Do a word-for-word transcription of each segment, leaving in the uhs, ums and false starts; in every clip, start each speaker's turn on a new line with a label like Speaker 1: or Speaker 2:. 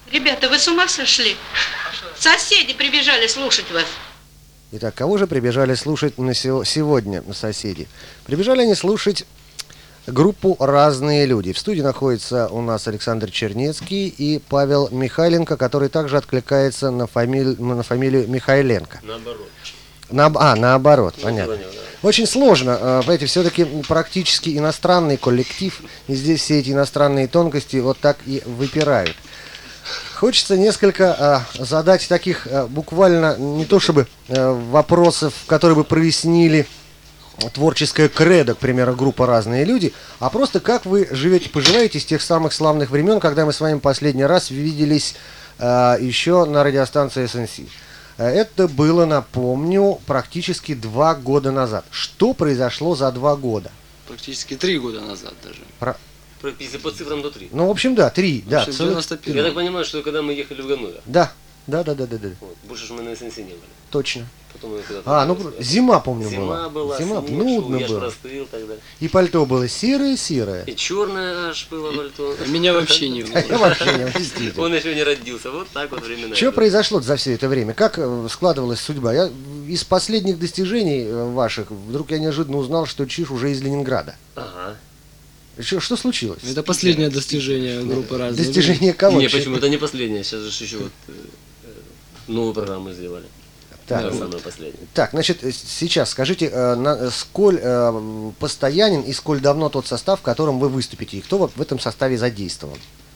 Speaker 1: Ребята, вы с ума сошли? Соседи прибежали слушать вас.
Speaker 2: Итак, кого же прибежали слушать на сегодня соседи? Прибежали они слушать группу «Разные люди». В студии находится у нас Александр Чернецкий и Павел Михайленко, который также откликается на, фамиль... на фамилию Михайленко.
Speaker 3: Наоборот.
Speaker 2: На... А, наоборот,
Speaker 3: Ну,
Speaker 2: понятно.
Speaker 3: понял, да.
Speaker 2: Очень сложно, понимаете, все-таки практически иностранный коллектив, и здесь все эти иностранные тонкости вот так и выпирают. Хочется несколько а, задать таких а, буквально, не то чтобы а, вопросов, которые бы прояснили творческое кредо, к примеру, группа «Разные люди», а просто как вы живете, поживаете с тех самых славных времен, когда мы с вами последний раз виделись а, еще на радиостанции эс эн си. Это было, напомню, практически два года назад. Что произошло за два года?
Speaker 4: Практически три года назад даже.
Speaker 2: Про...
Speaker 3: Если по цифрам, то три.
Speaker 2: Ну, в общем, да, три. Да,
Speaker 4: общем, девяносто первый.
Speaker 3: Я так понимаю, что когда мы ехали в Ганновер.
Speaker 2: Да, да, да, да, да, да.
Speaker 3: Вот. Больше же мы на эс эн си не были.
Speaker 2: Точно.
Speaker 3: Потом мы
Speaker 2: А, ну зима, помню,
Speaker 3: Зима
Speaker 2: была.
Speaker 3: была,
Speaker 2: Зима,
Speaker 3: снег
Speaker 2: нудно
Speaker 3: шел, я ж
Speaker 2: было.
Speaker 3: простыл тогда.
Speaker 2: И пальто было серое-серое.
Speaker 3: И черное аж было пальто.
Speaker 4: Меня вообще не
Speaker 2: А я вообще не
Speaker 3: Он
Speaker 2: действительно.
Speaker 3: еще не родился. Вот так вот времена.
Speaker 2: Что
Speaker 3: идут.
Speaker 2: произошло за все это время? Как э, складывалась судьба? Я из последних достижений э, ваших вдруг я неожиданно узнал, что Чиж уже из Ленинграда.
Speaker 3: Ага.
Speaker 2: Что, что случилось?
Speaker 4: Это последнее достижение группы «Разные люди».
Speaker 2: Достижение кого?
Speaker 3: Не, почему? Это не последнее. Сейчас же еще вот э, э, новую программу сделали.
Speaker 2: Так,
Speaker 3: Это
Speaker 2: ну,
Speaker 3: самое последнее.
Speaker 2: так, значит, э, сейчас скажите, э, на, сколь э, постоянен и сколь давно тот состав, в котором вы выступите, и кто вот в этом составе задействован?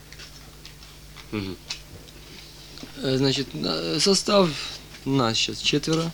Speaker 3: Мгм.
Speaker 4: Э, Значит, на- состав нас сейчас четверо.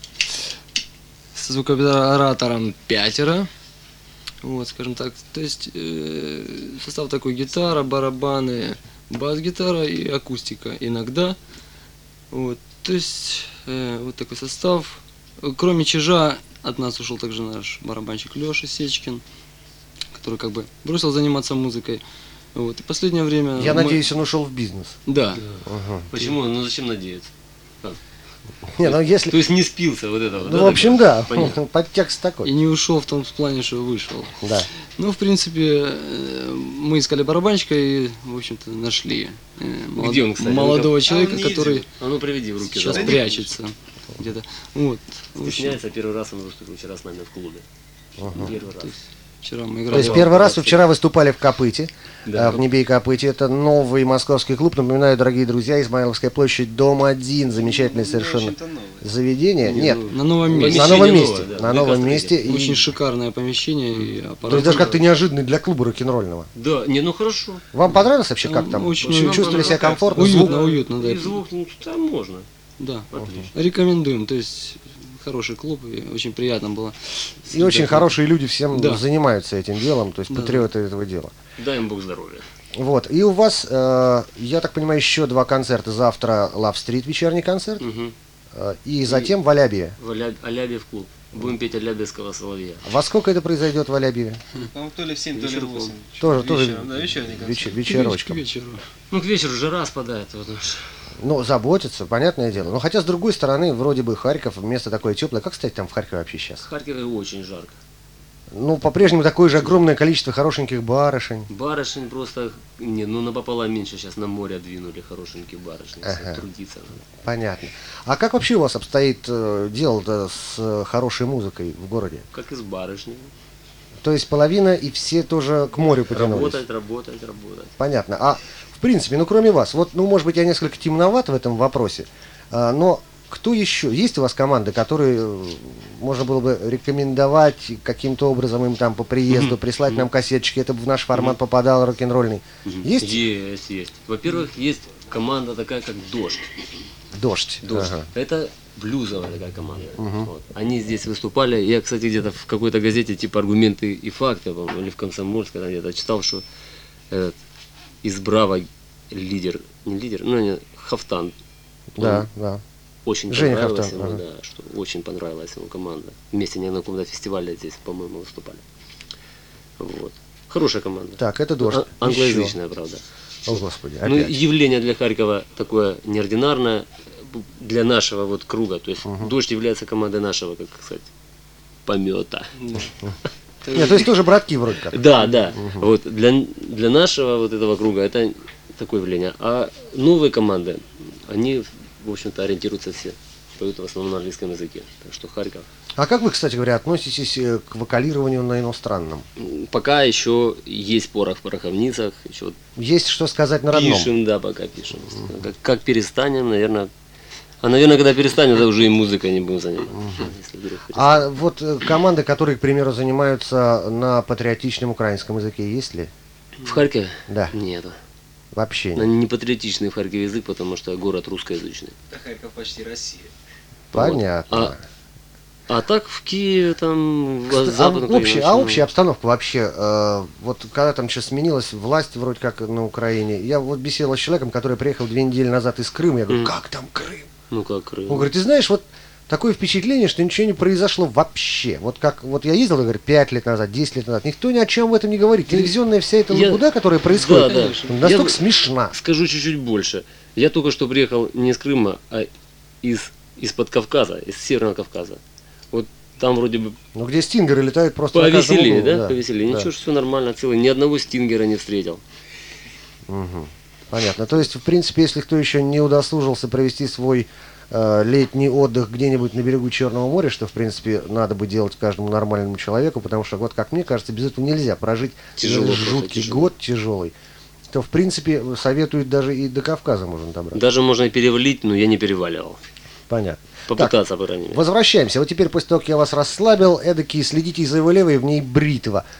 Speaker 4: С звукооператором пятеро. Вот, скажем так. То есть э, состав такой: гитара, барабаны, бас-гитара и акустика иногда. Вот. То есть э, вот такой состав. Кроме Чижа от нас ушел также наш барабанщик Леша Сечкин, который как бы бросил заниматься музыкой. Вот. И последнее время.
Speaker 2: Я
Speaker 4: мы-
Speaker 2: надеюсь, он ушел в бизнес.
Speaker 4: Да.
Speaker 2: Ага.
Speaker 3: Почему? Ну зачем надеяться?
Speaker 2: Не, ну если...
Speaker 3: То есть не спился вот это вот.
Speaker 2: Ну,
Speaker 3: да,
Speaker 2: в общем,
Speaker 3: такое?
Speaker 2: да,
Speaker 3: Понятно.
Speaker 2: подтекст
Speaker 4: И
Speaker 2: такой.
Speaker 4: не ушел в том плане, что вышел.
Speaker 2: Да.
Speaker 4: Ну, в принципе, э, мы искали барабанщика и, в общем-то, нашли э, молод-
Speaker 3: Где он, кстати?
Speaker 4: молодого
Speaker 3: Ну-ка.
Speaker 4: человека,
Speaker 5: А он не
Speaker 4: который
Speaker 5: ездил.
Speaker 3: А ну приведи в руки.
Speaker 4: сейчас
Speaker 3: давай.
Speaker 4: прячется где-то. Вот. В общем,
Speaker 3: Стесняется, первый раз он выступил вчера с нами в клубе. Первый раз.
Speaker 4: вчера мы
Speaker 2: То
Speaker 4: играли.
Speaker 2: есть первый раз вы вчера выступали в Копыте,
Speaker 3: Да.
Speaker 2: а, в Небе и Копыте. Это новый московский клуб. Напоминаю, дорогие друзья, Измайловская площадь, дом один. Замечательное совершенно заведение. Нет,
Speaker 4: На новом месте.
Speaker 2: на
Speaker 3: Помещение
Speaker 2: новом
Speaker 3: новое,
Speaker 2: месте.
Speaker 3: да,
Speaker 2: На
Speaker 3: в
Speaker 2: новом
Speaker 3: Лекарстве
Speaker 2: месте.
Speaker 3: где-то.
Speaker 2: И-
Speaker 4: Очень шикарное помещение и
Speaker 2: То
Speaker 4: аппарат.
Speaker 2: есть даже как-то неожиданный для клуба рок-н-ролльного.
Speaker 3: Да, не, ну хорошо.
Speaker 2: Вам понравилось вообще, как там?
Speaker 4: Очень
Speaker 2: Чу-
Speaker 4: нам
Speaker 2: Чувствовали себя
Speaker 3: понравилось.
Speaker 2: комфортно?
Speaker 4: Уютно,
Speaker 2: Звук?
Speaker 4: уютно, да.
Speaker 3: И звук, ну там можно.
Speaker 4: Да.
Speaker 3: Отлично.
Speaker 4: Рекомендуем. То есть хороший клуб, и очень приятно было.
Speaker 2: И очень хорошие люди всем
Speaker 4: Да.
Speaker 2: занимаются этим делом, то есть
Speaker 4: Да.
Speaker 2: патриоты этого дела.
Speaker 3: Дай им Бог здоровья.
Speaker 2: Вот. И у вас, э, я так понимаю, еще два концерта. Завтра Love Street вечерний концерт,
Speaker 3: Угу.
Speaker 2: э, и затем в Алябьеве.
Speaker 3: В Аля... Алябе в клуб. Будем петь Алябьевского соловья.
Speaker 2: Во сколько это произойдет в Алябьеве?
Speaker 5: По-моему, то ли в семь, то ли в
Speaker 3: Вечерком.
Speaker 5: восемь.
Speaker 2: Тоже, тоже
Speaker 5: Вечером, да, вечерний концерт.
Speaker 2: вечер-
Speaker 4: К
Speaker 2: вечерочком.
Speaker 4: вечеру.
Speaker 3: Ну, к вечеру жара спадает. Вот, уж.
Speaker 2: Ну, заботиться, понятное дело. Но хотя, с другой стороны, вроде бы Харьков, место такое теплое. Как, кстати, там в Харькове вообще сейчас?
Speaker 3: В Харькове очень жарко.
Speaker 2: Ну, по-прежнему такое же огромное количество хорошеньких барышень.
Speaker 3: Барышень просто, не, ну напополам меньше сейчас на море двинули хорошенькие барышни. Все,
Speaker 2: Ага.
Speaker 3: трудиться надо.
Speaker 2: Понятно. А как вообще у вас обстоит э, дело-то с э, хорошей музыкой в городе?
Speaker 3: Как и с барышнями.
Speaker 2: То есть половина и все тоже к морю потянулись?
Speaker 3: Работать, работать, работать.
Speaker 2: Понятно. А в принципе, ну кроме вас, вот, ну может быть я несколько темноват в этом вопросе, а, но кто еще? Есть у вас команды, которые э, можно было бы рекомендовать каким-то образом им там по приезду, прислать нам кассеточки, это бы в наш формат попадал рок-н-ролльный?
Speaker 3: Мгм.
Speaker 2: Есть?
Speaker 3: Есть, есть. Во-первых, есть команда такая, как «Дождь».
Speaker 2: Дождь.
Speaker 3: Дождь.
Speaker 2: Ага.
Speaker 3: Это блюзовая такая команда. Вот. Они здесь выступали. Я, кстати, где-то в какой-то газете типа «Аргументы и факты», по-моему, или в «Комсомольской» где-то читал, что этот, из Браво лидер, не лидер, ну, не, Хафтан.
Speaker 2: Да,
Speaker 3: Он
Speaker 2: да.
Speaker 3: Очень
Speaker 2: Женя
Speaker 3: понравилась
Speaker 2: Хафтан,
Speaker 3: ему,
Speaker 2: ага.
Speaker 3: да, что очень понравилась ему команда. Вместе они на каком-то фестивале здесь, по-моему, выступали. Вот. Хорошая команда.
Speaker 2: Так, это Дождь.
Speaker 3: А- Англоязычная, правда.
Speaker 2: О, Господи,
Speaker 3: Ну,
Speaker 2: опять.
Speaker 3: явление для Харькова такое неординарное для нашего вот круга. То есть «Дождь» является командой нашего, как сказать, помета.
Speaker 2: Нет, то есть тоже братки вроде как.
Speaker 3: Да, да. Вот для, для нашего вот этого круга это такое влияние. А новые команды, они, в общем-то, ориентируются все. Поют в основном на английском языке. Так что Харьков.
Speaker 2: А как вы, кстати говоря, относитесь э, к вокалированию на иностранном?
Speaker 3: М, Пока еще есть порох в пороховницах, еще
Speaker 2: Есть что сказать на родном?
Speaker 3: пишем, да, пока пишем. Как, как перестанем, наверное. А, наверное, когда перестанем, тогда уже и музыкой не будем заниматься. Если вдруг перестанем.
Speaker 2: А вот э, команды, которые, к примеру, занимаются на патриотичном украинском языке, есть ли?
Speaker 3: В Харькове?
Speaker 2: Да.
Speaker 3: Нет.
Speaker 2: Вообще
Speaker 3: Они
Speaker 2: нет.
Speaker 3: не патриотичный в Харькове язык, потому что город русскоязычный.
Speaker 5: Харьков почти Россия.
Speaker 2: Понятно.
Speaker 3: А, а так в Киеве, там, в
Speaker 2: А,
Speaker 3: Западном
Speaker 2: общая,
Speaker 3: Украине,
Speaker 2: а
Speaker 3: ну,
Speaker 2: общая обстановка вообще, э, вот когда там сейчас сменилась власть вроде как на Украине, я вот беседовал с человеком, который приехал две недели назад из Крыма, я говорю,
Speaker 3: Мгм.
Speaker 2: как там Крым?
Speaker 3: Ну как Крым.
Speaker 2: Он говорит, ты знаешь, вот такое впечатление, что ничего не произошло вообще. Вот как вот я ездил, говорю, пять лет назад, десять лет назад, никто ни о чем в этом не говорит. Телевизионная вся эта
Speaker 3: Я-
Speaker 2: лабуда, которая происходит,
Speaker 3: Да, да.
Speaker 2: настолько
Speaker 3: Я-
Speaker 2: смешна.
Speaker 3: Скажу чуть-чуть больше. Я только что приехал не из Крыма, а из, из-под Кавказа, из Северного Кавказа. Вот там вроде бы
Speaker 2: Ну где стингеры летают просто на каждом
Speaker 3: повеселее,
Speaker 2: углу,
Speaker 3: да? Повеселее.
Speaker 2: да.
Speaker 3: Ничего, все нормально, целый. Ни одного стингера не встретил.
Speaker 2: Мгм. Понятно. То есть, в принципе, если кто еще не удосужился провести свой э, летний отдых где-нибудь на берегу Черного моря, что, в принципе, надо бы делать каждому нормальному человеку, потому что, вот как мне кажется, без этого нельзя прожить
Speaker 3: Тяжело,
Speaker 2: э,
Speaker 3: просто
Speaker 2: жуткий
Speaker 3: тяжело.
Speaker 2: год тяжелый. То, в принципе, советуют даже и до Кавказа можно добраться.
Speaker 3: Даже можно и перевалить, но я не переваливал.
Speaker 2: Понятно.
Speaker 3: Попытаться, по крайней мере.
Speaker 2: Возвращаемся. Вот теперь, после того, как я вас расслабил, эдакие следите за его левой, в ней бритва.